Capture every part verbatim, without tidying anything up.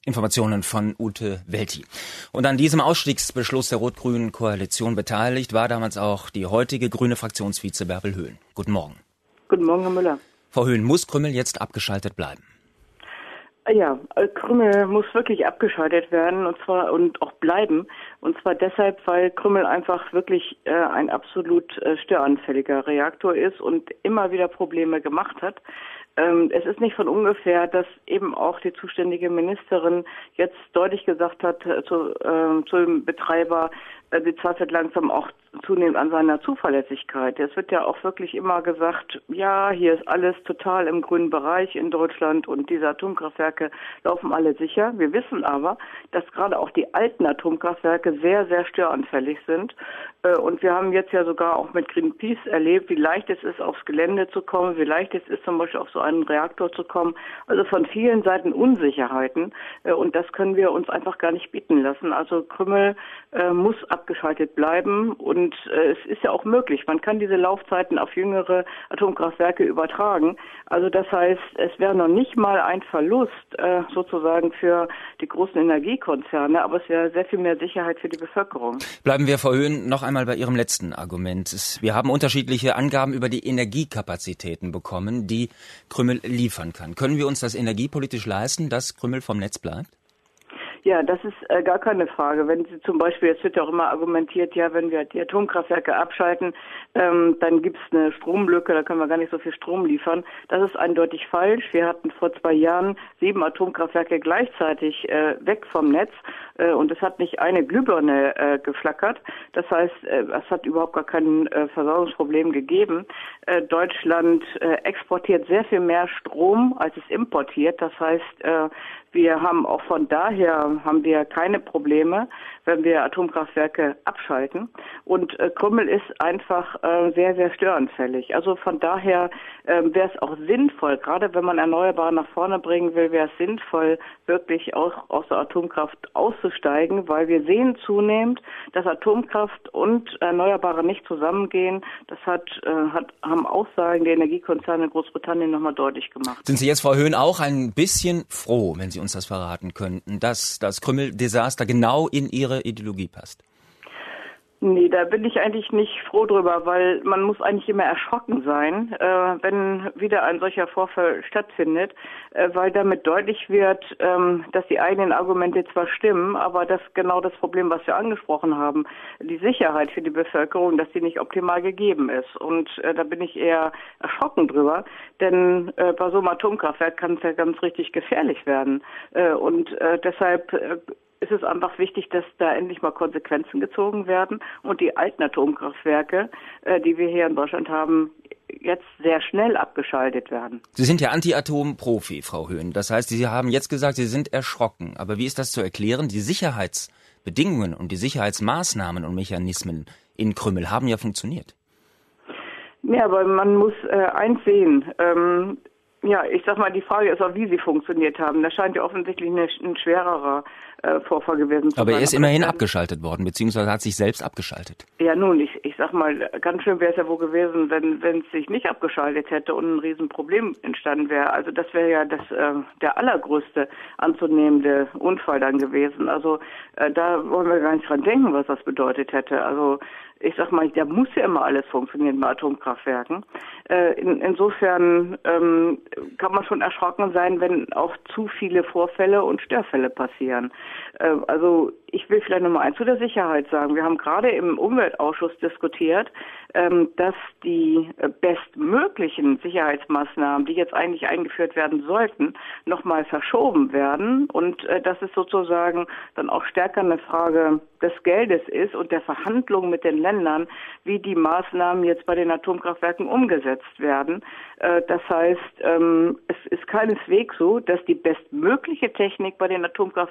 Informationen von Ute Welti. Und an diesem Ausstiegsbeschluss der rot-grünen Koalition beteiligt war damals auch die heutige grüne Fraktionsvize Bärbel Höhn. Guten Morgen. Guten Morgen, Herr Müller. Frau Höhn, muss Krümmel jetzt abgeschaltet bleiben? Ja, Krümmel muss wirklich abgeschaltet werden und zwar und auch bleiben. Und zwar deshalb, weil Krümmel einfach wirklich äh, ein absolut äh, störanfälliger Reaktor ist und immer wieder Probleme gemacht hat. Ähm, es ist nicht von ungefähr, dass eben auch die zuständige Ministerin jetzt deutlich gesagt hat äh, zu, äh, zum Betreiber, äh, sie zweifelt langsam auch zunehmend an seiner Zuverlässigkeit. Es wird ja auch wirklich immer gesagt, ja, hier ist alles total im grünen Bereich in Deutschland und diese Atomkraftwerke laufen alle sicher. Wir wissen aber, dass gerade auch die alten Atomkraftwerke sehr, sehr störanfällig sind. Und wir haben jetzt ja sogar auch mit Greenpeace erlebt, wie leicht es ist, aufs Gelände zu kommen, wie leicht es ist, zum Beispiel auf so einen Reaktor zu kommen. Also von vielen Seiten Unsicherheiten. Und das können wir uns einfach gar nicht bieten lassen. Also Krümmel äh, muss abgeschaltet bleiben. Und äh, es ist ja auch möglich. Man kann diese Laufzeiten auf jüngere Atomkraftwerke übertragen. Also das heißt, es wäre noch nicht mal ein Verlust äh, sozusagen für die großen Energiekonzerne, aber es wäre sehr viel mehr Sicherheit für die Bevölkerung. Bleiben wir, Frau Höhn, noch einmal bei Ihrem letzten Argument. Wir haben unterschiedliche Angaben über die Energiekapazitäten bekommen, die Krümmel liefern kann. Können wir uns das energiepolitisch leisten, dass Krümmel vom Netz bleibt? Ja, das ist äh, gar keine Frage. Wenn Sie zum Beispiel, jetzt wird ja auch immer argumentiert, ja, wenn wir die Atomkraftwerke abschalten, ähm, dann gibt es eine Stromlücke, da können wir gar nicht so viel Strom liefern. Das ist eindeutig falsch. Wir hatten vor zwei Jahren sieben Atomkraftwerke gleichzeitig äh, weg vom Netz äh, und es hat nicht eine Glühbirne äh, geflackert. Das heißt, äh, es hat überhaupt gar kein äh, Versorgungsproblem gegeben. Äh, Deutschland äh, exportiert sehr viel mehr Strom, als es importiert. Das heißt, äh, wir haben auch von daher haben wir keine Probleme, wenn wir Atomkraftwerke abschalten. Und äh, Krümmel ist einfach äh, sehr, sehr störanfällig. Also von daher äh, wäre es auch sinnvoll, gerade wenn man Erneuerbare nach vorne bringen will, wäre es sinnvoll, wirklich auch aus der Atomkraft auszusteigen, weil wir sehen zunehmend, dass Atomkraft und Erneuerbare nicht zusammengehen. Das hat, äh, hat haben Aussagen der Energiekonzerne in Großbritannien nochmal deutlich gemacht. Sind Sie jetzt, Frau Höhn, auch ein bisschen froh, wenn Sie uns das verraten könnten, dass das Krümmel-Desaster genau in Ihre Ideologie passt? Nee, da bin ich eigentlich nicht froh drüber, weil man muss eigentlich immer erschrocken sein, äh, wenn wieder ein solcher Vorfall stattfindet, äh, weil damit deutlich wird, ähm, dass die eigenen Argumente zwar stimmen, aber das genau das Problem, was wir angesprochen haben, die Sicherheit für die Bevölkerung, dass die nicht optimal gegeben ist. Und äh, da bin ich eher erschrocken drüber, denn äh, bei so einem Atomkraftwerk kann es ja ganz richtig gefährlich werden. Äh, und äh, deshalb äh, ist es einfach wichtig, dass da endlich mal Konsequenzen gezogen werden und die alten Atomkraftwerke, äh, die wir hier in Deutschland haben, jetzt sehr schnell abgeschaltet werden. Sie sind ja Anti-Atom-Profi, Frau Höhn. Das heißt, Sie haben jetzt gesagt, Sie sind erschrocken. Aber wie ist das zu erklären? Die Sicherheitsbedingungen und die Sicherheitsmaßnahmen und Mechanismen in Krümmel haben ja funktioniert. Ja, aber man muss äh, eins sehen. Ähm, Ja, ich sag mal, die Frage ist auch, wie sie funktioniert haben. Das scheint ja offensichtlich eine, ein schwererer äh, Vorfall gewesen zu sein. Aber er ist immerhin abgeschaltet worden, beziehungsweise hat sich selbst abgeschaltet. Ja, nun, ich, ich sag mal, ganz schön wäre es ja wohl gewesen, wenn wenn es sich nicht abgeschaltet hätte und ein Riesenproblem entstanden wäre. Also das wäre ja das äh, der allergrößte anzunehmende Unfall dann gewesen. Also äh, da wollen wir gar nicht dran denken, was das bedeutet hätte. Also ich sag mal, da muss ja immer alles funktionieren bei Atomkraftwerken. Äh, in, insofern ähm, kann man schon erschrocken sein, wenn auch zu viele Vorfälle und Störfälle passieren. Äh, also ich will vielleicht nochmal eins zu der Sicherheit sagen. Wir haben gerade im Umweltausschuss diskutiert, ähm, dass die äh, bestmöglichen Sicherheitsmaßnahmen, die jetzt eigentlich eingeführt werden sollten, nochmal verschoben werden. Und äh, das ist sozusagen dann auch stärker eine Frage des Geldes ist und der Verhandlungen mit den Ländern, wie die Maßnahmen jetzt bei den Atomkraftwerken umgesetzt werden. Äh, das heißt, ähm, es ist keineswegs so, dass die bestmögliche Technik bei den Atomkraftwerken angewendet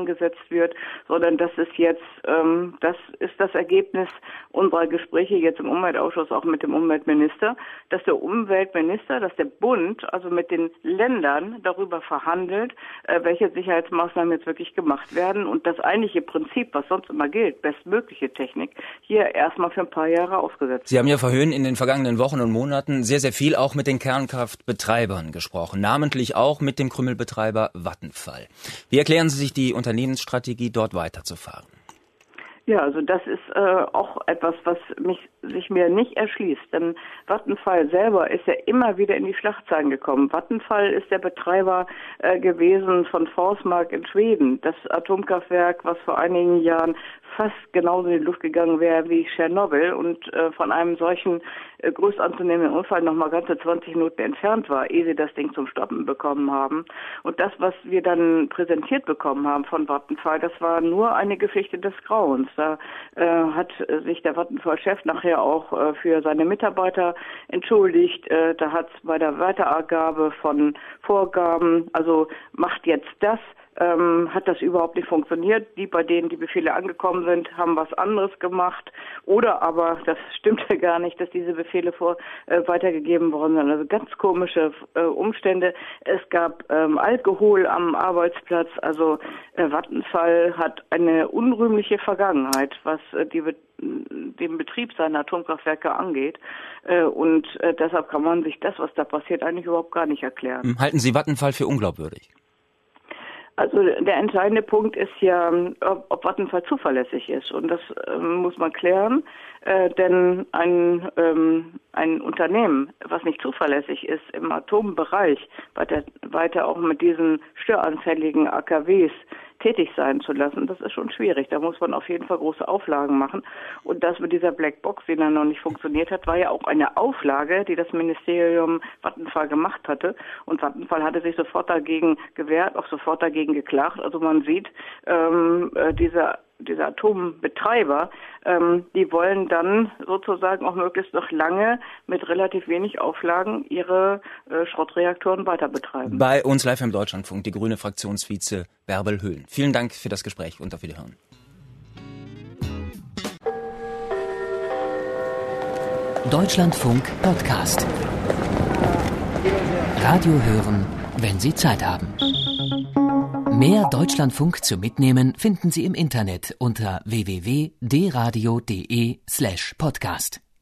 angesetzt wird, sondern das ist jetzt, ähm, das ist das Ergebnis unserer Gespräche jetzt im Umweltausschuss auch mit dem Umweltminister, dass der Umweltminister, dass der Bund also mit den Ländern darüber verhandelt, äh, welche Sicherheitsmaßnahmen jetzt wirklich gemacht werden und das eigentliche Prinzip, was sonst immer gilt, bestmögliche Technik, hier erstmal für ein paar Jahre ausgesetzt. Sie haben ja vorhin in den vergangenen Wochen und Monaten sehr, sehr viel auch mit den Kernkraftbetreibern gesprochen, namentlich auch mit dem Krümelbetreiber Vattenfall. Wie erklären Sie sich die Unternehmensstrategie, dort weiterzufahren? Ja, also das ist äh, auch etwas, was mich sich mir nicht erschließt, denn Vattenfall selber ist ja immer wieder in die Schlagzeilen gekommen. Vattenfall ist der Betreiber äh, gewesen von Forsmark in Schweden, das Atomkraftwerk, was vor einigen Jahren fast genauso in die Luft gegangen wäre wie Tschernobyl und äh, von einem solchen äh, größt anzunehmenden Unfall noch mal ganze zwanzig Minuten entfernt war, ehe sie das Ding zum Stoppen bekommen haben. Und das, was wir dann präsentiert bekommen haben von Vattenfall, das war nur eine Geschichte des Grauens. Da äh, hat sich der Vattenfall-Chef nachher auch äh, für seine Mitarbeiter entschuldigt. Äh, da hat es bei der Weitergabe von Vorgaben, also macht jetzt das, Ähm, hat das überhaupt nicht funktioniert. Die, bei denen die Befehle angekommen sind, haben was anderes gemacht. Oder aber, das stimmte gar nicht, dass diese Befehle vor äh, weitergegeben worden sind. Also ganz komische äh, Umstände. Es gab ähm, Alkohol am Arbeitsplatz. Also äh, Vattenfall hat eine unrühmliche Vergangenheit, was äh, die Be- den Betrieb seiner Atomkraftwerke angeht. Äh, und äh, deshalb kann man sich das, was da passiert, eigentlich überhaupt gar nicht erklären. Halten Sie Vattenfall für unglaubwürdig? Also der entscheidende Punkt ist ja, ob, ob Vattenfall zuverlässig ist. Und das ähm, muss man klären, äh, denn ein, ähm, ein Unternehmen, was nicht zuverlässig ist im Atombereich, weiter, weiter auch mit diesen störanfälligen A K Ws tätig sein zu lassen, das ist schon schwierig. Da muss man auf jeden Fall große Auflagen machen. Und das mit dieser Blackbox, die dann noch nicht funktioniert hat, war ja auch eine Auflage, die das Ministerium Vattenfall gemacht hatte. Und Vattenfall hatte sich sofort dagegen gewehrt, auch sofort dagegen geklagt. Also man sieht, ähm, äh, diese diese Atombetreiber, ähm, die wollen dann sozusagen auch möglichst noch lange mit relativ wenig Auflagen ihre äh, Schrottreaktoren weiter betreiben. Bei uns live im Deutschlandfunk, die grüne Fraktionsvize Bärbel Höhlen. Vielen Dank für das Gespräch und auf Wiederhören. Deutschlandfunk Podcast. Radio hören, wenn Sie Zeit haben. Mehr Deutschlandfunk zum Mitnehmen finden Sie im Internet unter w w w punkt d radio punkt d e slash podcast.